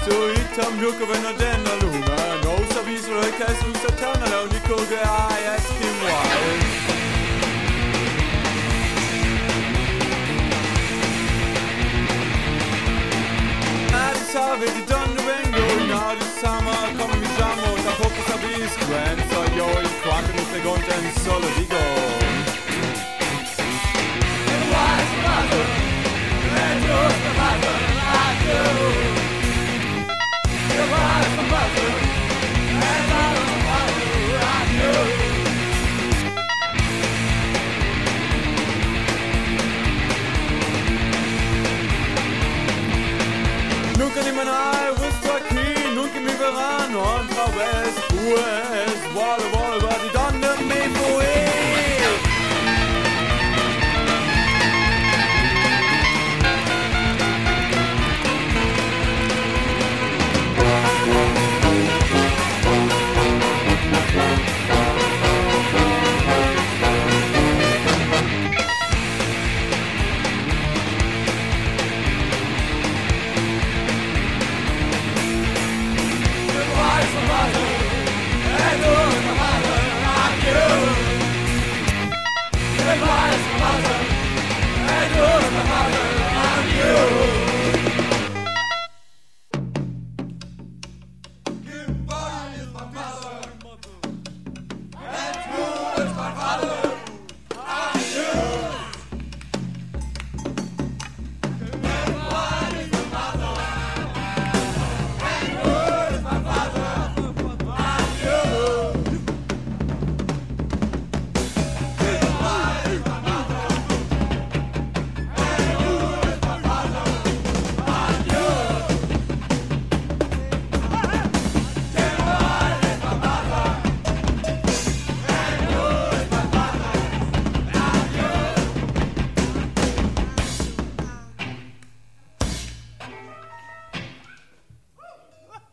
Itam Lukoven og den og Luna. No, så viser du ikke, at du så tænder lav Nico, det er jeg skim wild. Så vil de donne vengo, når det samme kommer vi sammen, og der håber sig vis grand, så jo i kvarten nu fik ondt en solo de går. Det var et spørgsmål, det er just det spørgsmål, I do. Det var et spørgsmål, det er just det spørgsmål, I do. Nunca ni manai, wusste aquí, nunca mi verano, otra vez, pues, walla walla, but it under me for it. Goodbye,